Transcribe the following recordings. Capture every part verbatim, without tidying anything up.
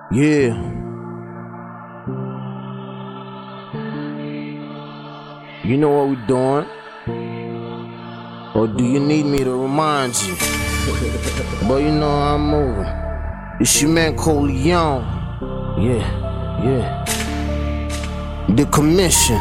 Yeah. You know what we doing? Or do you need me to remind you? But you know I'm moving. It's your man Coleon. Yeah, yeah. The commission.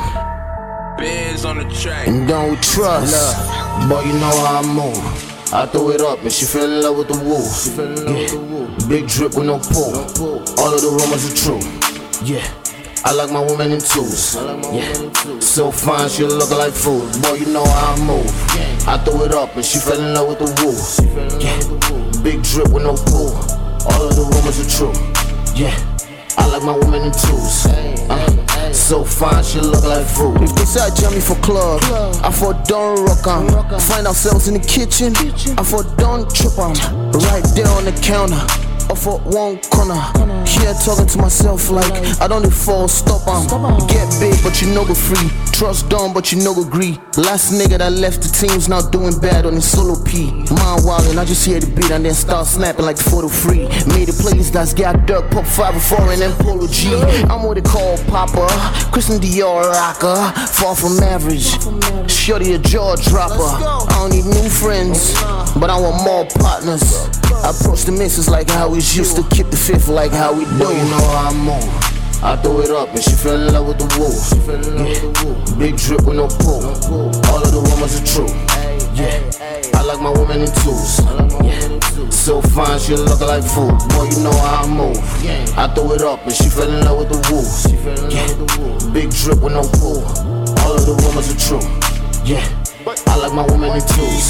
Bears on the track. And don't trust. Love. But you know how I move. I throw it up and she fell in love with the woo. She fell in love yeah. with the woo. Big drip with no pull. no pull. All of the rumors are true. Yeah. I like my woman in twos. Like yeah. In twos. So fine, she look like food. Boy, you know how I move. Yeah. I throw it up and she fell in love with the woo. She fell in yeah. love with the woo. Big drip with no pull. All of the rumors are true. Yeah. I like my woman in twos. Uh, so fine, she look like food. If they say I jam me for club, I for don't rock on. Find ourselves in the kitchen, I for don't trip on. Right there on the counter, or for one corner. Here talking to myself like I don't need fall, stop on. Get big, but you know go free. Trust dumb, but you know go agree. Last nigga that left the team's now doing bad on his solo P. Mind wildin', I just hear the beat and then start snapping like the photo free. Made a playlist that's got dirt, pop five or four and then Polo G. I'm what they call Papa, Christian Dior rocker. Far from average, shorty a jaw dropper. I don't need new friends, but I want more partners. I approach the missus like how we used to keep the fifth like how we do. You know how I move. I throw it up and she fell in love with the woo. She fell in love yeah. with the woo. Big drip with no pull. no pull. All of the rumors are true. Yeah. I like my woman in twos. Yeah. So fine, she look like food. Boy, you know how I move. I throw it up and she fell in love with the woo. She fell in love with the woo. Big drip with no pull. All of the rumors are true. Yeah. I like my woman in twos.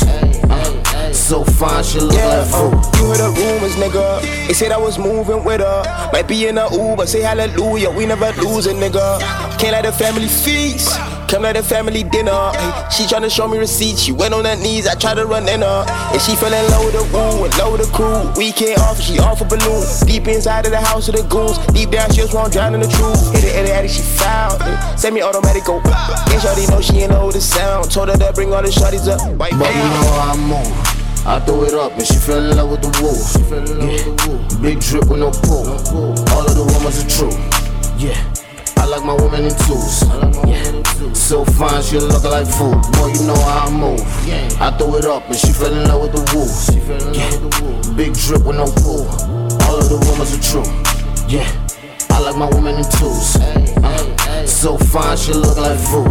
Uh, so fine, she look yeah, like food. Uh, you heard the rumors, nigga. They said I was moving with her. Might be in a Uber, say hallelujah. We never lose a nigga. Can't let the family feast. Come let the family dinner. Ay, she tryna show me receipts. She went on her knees, I tried to run in her. And she fell in love with the woo and love with the crew. Weekend off, she off a balloon. Deep inside of the house of the goons. Deep down, she just won't drown in the truth. Hit it, hit it, hit it, she foul. Semi automatic go. And shorty know she ain't know the sound. Told her to bring all the shorties up. White but you know how I move. I throw it up and she fell in love with the woo. She fell in love yeah. with the woo. Big drip with no pull. no pull. All of the rumors are true. Yeah. I like my woman in twos. Yeah. So fine, she look like food. Boy, you know how I move. I throw it up and she fell in love with the woo. She fell in love with the woo. Big drip with no pull. All of the rumors are true. Yeah. I like my woman in twos. Uh, so fine, she look like food.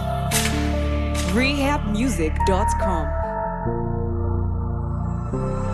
rehab music dot com